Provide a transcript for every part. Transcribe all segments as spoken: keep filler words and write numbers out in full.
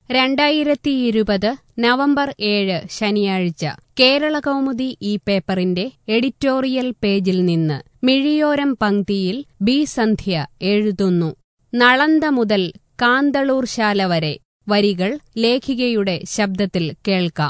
രണ്ടായിരത്തി ഇരുപത് നവംബർ ഏഴ് ശനിയാഴ്ച കേരളകൗമുദി ഈ പേപ്പറിന്റെ എഡിറ്റോറിയൽ പേജിൽ നിന്ന് മിഴിയോരം പംക്തിയിൽ ബി സന്ധ്യ എഴുതുന്നു. നളന്ദ മുതൽ കാന്തളൂർ ശാല വരെ. വരികൾ ലേഖികയുടെ ശബ്ദത്തിൽ കേൾക്കാം.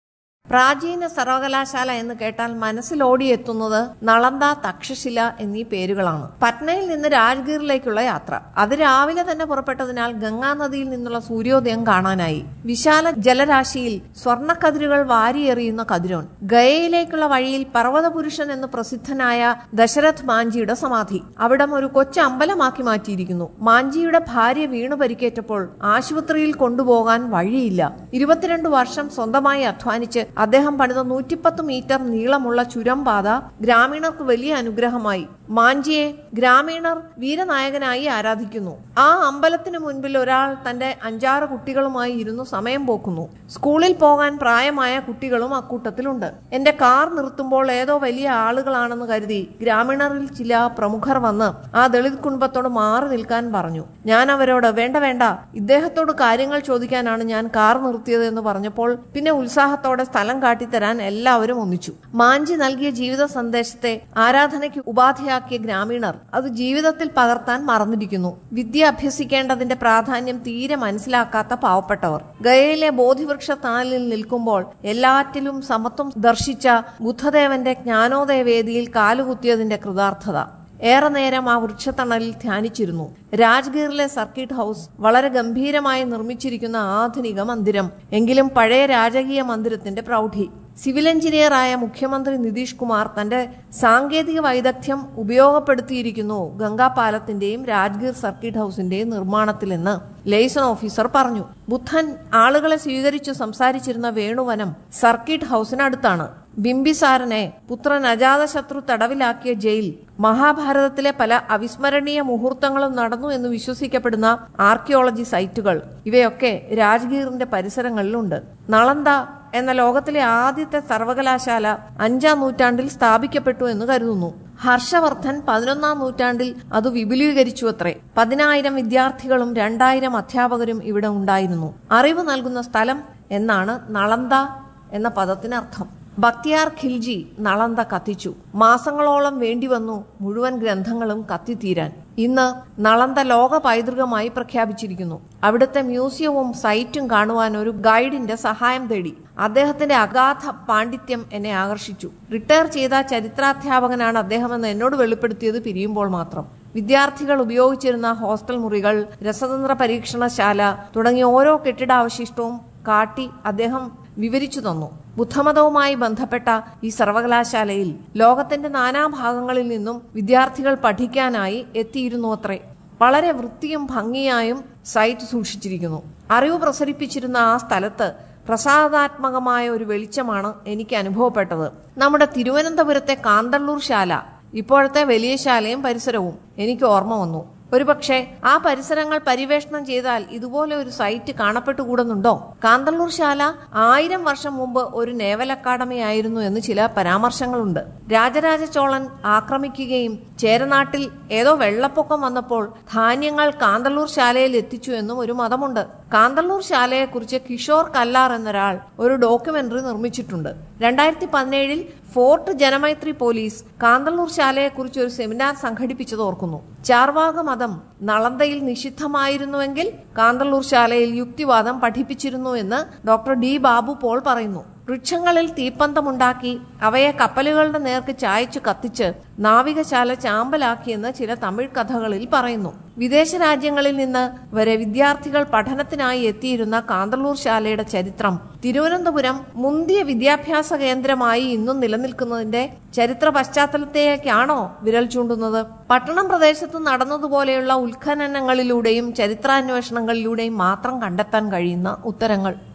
പ്രാചീന സർവകലാശാല എന്ന് കേട്ടാൽ മനസ്സിലോടിയെത്തുന്നത് നളന്ദ, തക്ഷശില എന്നീ പേരുകളാണ്. പട്നയിൽ നിന്ന് രാജ്ഗീറിലേക്കുള്ള യാത്ര. അത് രാവിലെ തന്നെ പുറപ്പെട്ടതിനാൽ ഗംഗാനദിയിൽ നിന്നുള്ള സൂര്യോദയം കാണാനായി. വിശാല ജലരാശിയിൽ സ്വർണ്ണക്കതിരുകൾ വാരിയെറിയുന്ന കതിരോൻ. ഗയയിലേക്കുള്ള വഴിയിൽ പർവ്വതപുരുഷൻ എന്ന് പ്രസിദ്ധനായ ദശരഥ് മാഞ്ചിയുടെ സമാധി. അവിടം ഒരു കൊച്ചു അമ്പലമാക്കി മാറ്റിയിരിക്കുന്നു. മാഞ്ചിയുടെ ഭാര്യ വീണു പരിക്കേറ്റപ്പോൾ ആശുപത്രിയിൽ കൊണ്ടുപോകാൻ വഴിയില്ല. ഇരുപത്തിരണ്ട് വർഷം സ്വന്തമായി അധ്വാനിച്ച് അദ്ദേഹം പണിത നൂറ്റിപ്പത്ത് മീറ്റർ നീളമുള്ള ചുരംപാത ഗ്രാമീണർക്ക് വലിയ അനുഗ്രഹമായി. മാഞ്ചിയെ ഗ്രാമീണർ വീരനായകനായി ആരാധിക്കുന്നു. ആ അമ്പലത്തിനു മുൻപിൽ ഒരാൾ തന്റെ അഞ്ചാറ് കുട്ടികളുമായി ഇരുന്നു സമയം പോക്കുന്നു. സ്കൂളിൽ പോകാൻ പ്രായമായ കുട്ടികളും അക്കൂട്ടത്തിലുണ്ട്. എന്റെ കാർ നിർത്തുമ്പോൾ ഏതോ വലിയ ആളുകളാണെന്ന് കരുതി ഗ്രാമീണറിൽ ചില പ്രമുഖർ വന്ന് ആ ദളിത് കുടുംബത്തോട് മാറി നിൽക്കാൻ പറഞ്ഞു. ഞാൻ അവരോട് വേണ്ട വേണ്ട ഇദ്ദേഹത്തോട് കാര്യങ്ങൾ ചോദിക്കാനാണ് ഞാൻ കാർ നിർത്തിയത് എന്ന് പറഞ്ഞപ്പോൾ പിന്നെ ഉത്സാഹത്തോടെ സ്ഥലം കാട്ടിത്തരാൻ എല്ലാവരും ഒന്നിച്ചു. മാഞ്ചി നൽകിയ ജീവിത സന്ദേശത്തെ ആരാധനയ്ക്ക് ഉപാധിയാക്കിയ ഗ്രാമീണർ അത് ജീവിതത്തിൽ പകർത്താൻ മറന്നിരിക്കുന്നു. വിദ്യ അഭ്യസിക്കേണ്ടതിന്റെ പ്രാധാന്യം തീരെ മനസ്സിലാക്കാത്ത പാവപ്പെട്ടവർ. ഗയയിലെ ബോധിവൃക്ഷ തണലിൽ നിൽക്കുമ്പോൾ എല്ലാറ്റിലും സമത്വം ദർശിച്ച ബുദ്ധദേവന്റെ ജ്ഞാനോദയ വേദിയിൽ കാലുകുത്തിയതിന്റെ കൃതാർത്ഥത. ഏറെ നേരം ആ വൃക്ഷത്തണലിൽ ധ്യാനിച്ചിരുന്നു. രാജ്ഗീറിലെ സർക്കിട്ട് ഹൌസ് വളരെ ഗംഭീരമായി നിർമ്മിച്ചിരിക്കുന്ന ആധുനിക മന്ദിരം. എങ്കിലും പഴയ രാജകീയ മന്ദിരത്തിന്റെ പ്രൗഢി. സിവിൽ എഞ്ചിനീയറായ മുഖ്യമന്ത്രി നിതീഷ് കുമാർ തന്റെ സാങ്കേതിക വൈദഗ്ധ്യം ഉപയോഗപ്പെടുത്തിയിരിക്കുന്നു ഗംഗാപാലത്തിന്റെയും രാജ്ഗീർ സർക്കിട്ട് ഹൌസിന്റെയും നിർമ്മാണത്തിലെന്ന് ലെയ്സൺ ഓഫീസർ പറഞ്ഞു. ബുദ്ധൻ ആളുകളെ സ്വീകരിച്ചു സംസാരിച്ചിരുന്ന വേണുവനം സർക്കിട്ട് ഹൌസിനടുത്താണ്. ബിംബിസാരനെ പുത്രൻ അജാതശത്രു തടവിലാക്കിയ ജയിൽ, മഹാഭാരതത്തിലെ പല അവിസ്മരണീയ മുഹൂർത്തങ്ങളും നടന്നു എന്ന് വിശ്വസിക്കപ്പെടുന്ന ആർക്കിയോളജി സൈറ്റുകൾ, ഇവയൊക്കെ രാജ്ഗീറിന്റെ പരിസരങ്ങളിലുണ്ട്. നളന്ദ എന്ന ലോകത്തിലെ ആദ്യത്തെ സർവകലാശാല അഞ്ചാം നൂറ്റാണ്ടിൽ സ്ഥാപിക്കപ്പെട്ടു എന്ന് കരുതുന്നു. ഹർഷവർദ്ധൻ പതിനൊന്നാം നൂറ്റാണ്ടിൽ അത് വിപുലീകരിച്ചു അത്രേ. പതിനായിരം വിദ്യാർത്ഥികളും രണ്ടായിരം അധ്യാപകരും ഇവിടെ ഉണ്ടായിരുന്നു. അറിവ് നൽകുന്ന സ്ഥലം എന്നാണ് നളന്ദ എന്ന പദത്തിനർത്ഥം. ബക്തിയാർ ഖിൽജി നളന്ദ കത്തിച്ചു. മാസങ്ങളോളം വേണ്ടിവന്നു മുഴുവൻ ഗ്രന്ഥങ്ങളും കത്തിത്തീരാൻ. ഇന്ന് നളന്ദ ലോക പൈതൃകമായി പ്രഖ്യാപിച്ചിരിക്കുന്നു. അവിടുത്തെ മ്യൂസിയവും സൈറ്റും കാണുവാൻ ഒരു ഗൈഡിന്റെ സഹായം തേടി. അദ്ദേഹത്തിന്റെ അഗാധ പാണ്ഡിത്യം എന്നെ ആകർഷിച്ചു. റിട്ടയർ ചെയ്ത ചരിത്രാധ്യാപകനാണ് അദ്ദേഹമെന്ന് എന്നോട് വെളിപ്പെടുത്തിയത് പിരിയുമ്പോൾ മാത്രം. വിദ്യാർത്ഥികൾ ഉപയോഗിച്ചിരുന്ന ഹോസ്റ്റൽ മുറികൾ, രസതന്ത്ര പരീക്ഷണശാല തുടങ്ങിയ ഓരോ കെട്ടിടാവശിഷ്ടവും കാട്ടി അദ്ദേഹം വിവരിച്ചു തന്നു. ബുദ്ധമതവുമായി ബന്ധപ്പെട്ട ഈ സർവകലാശാലയിൽ ലോകത്തിന്റെ നാനാഭാഗങ്ങളിൽ നിന്നും വിദ്യാർത്ഥികൾ പഠിക്കാനായി എത്തിയിരുന്നു അത്രേ. വളരെ വൃത്തിയും ഭംഗിയായും സൈറ്റ് സൂക്ഷിച്ചിരിക്കുന്നു. അറിവ് പ്രസരിപ്പിച്ചിരുന്ന ആ സ്ഥലത്ത് പ്രസാദാത്മകമായ ഒരു വെളിച്ചമാണ് എനിക്ക് അനുഭവപ്പെട്ടത്. നമ്മുടെ തിരുവനന്തപുരത്തെ കാന്തളൂർ ശാല, ഇപ്പോഴത്തെ വലിയ ശാലയും പരിസരവും എനിക്ക് ഓർമ്മ വന്നു. ഒരുപക്ഷെ ആ പരിസരങ്ങൾ പരിവേഷണം ചെയ്താൽ ഇതുപോലെ ഒരു സൈറ്റ് കാണപ്പെട്ടുകൂടുന്നുണ്ടോ? കാന്തളൂർ ശാല ആയിരം വർഷം മുമ്പ് ഒരു നേവൽ അക്കാദമി ആയിരുന്നു എന്ന് ചില പരാമർശങ്ങളുണ്ട്. രാജരാജ ചോളൻ ആക്രമിക്കുകയും ചേരനാട്ടിൽ ഏതോ വെള്ളപ്പൊക്കം വന്നപ്പോൾ ധാന്യങ്ങൾ കാന്തളൂർ ശാലയിൽ എത്തിച്ചു എന്നും ഒരു മതമുണ്ട്. കാന്തളൂർ ശാലയെക്കുറിച്ച് കിഷോർ കല്ലാർ എന്നൊരാൾ ഒരു ഡോക്യുമെന്ററി നിർമ്മിച്ചിട്ടുണ്ട്. രണ്ടായിരത്തി പതിനേഴിൽ ഫോർട്ട് ജനമൈത്രി പോലീസ് കാന്തളൂർ ശാലയെക്കുറിച്ച് ഒരു സെമിനാർ സംഘടിപ്പിച്ചത് ഓർക്കുന്നു. ചാർവാക മതം നളന്ദയിൽ നിഷിദ്ധമായിരുന്നുവെങ്കിൽ കാന്തളൂർ ശാലയിൽ യുക്തിവാദം പഠിപ്പിച്ചിരുന്നു എന്ന് ഡോക്ടർ ഡി ബാബു പോൾ പറയുന്നു. വൃക്ഷങ്ങളിൽ തീപ്പന്തമുണ്ടാക്കി അവയെ കപ്പലുകളുടെ നേർക്ക് ചായച്ചു കത്തിച്ച് നാവികശാല ചാമ്പലാക്കിയെന്ന് ചില തമിഴ് കഥകളിൽ പറയുന്നു. വിദേശ രാജ്യങ്ങളിൽ നിന്ന് വരെ വിദ്യാർത്ഥികൾ പഠനത്തിനായി എത്തിയിരുന്ന കാന്തളൂർ ശാലയുടെ ചരിത്രം തിരുവനന്തപുരം മുന്തിയ വിദ്യാഭ്യാസ കേന്ദ്രമായി ഇന്നും നിലനിൽക്കുന്നതിന്റെ ചരിത്ര പശ്ചാത്തലത്തേക്കാണോ വിരൽ ചൂണ്ടുന്നത്? പട്ടണം പ്രദേശത്ത് നടന്നതുപോലെയുള്ള ഉത്ഖനനങ്ങളിലൂടെയും ചരിത്രാന്വേഷണങ്ങളിലൂടെയും മാത്രം കണ്ടെത്താൻ കഴിയുന്ന ഉത്തരങ്ങൾ.